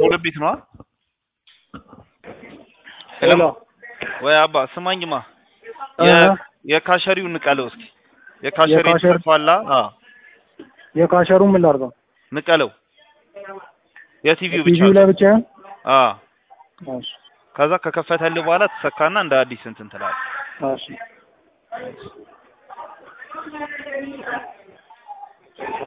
ሁለት ቤት ነው ሄሎ ወይ አባ ስማኝማ የካሸሪው ንቀለው እስኪ የካሸሪው ተፋላ የካሸሩ ምን ላድርገው ንቀለው የቲቪው ብቻ እሺ ከዛ ከከፈተልህ በኋላ ተሰካና እንደ አዲስ እንትን ትላለህ እሺ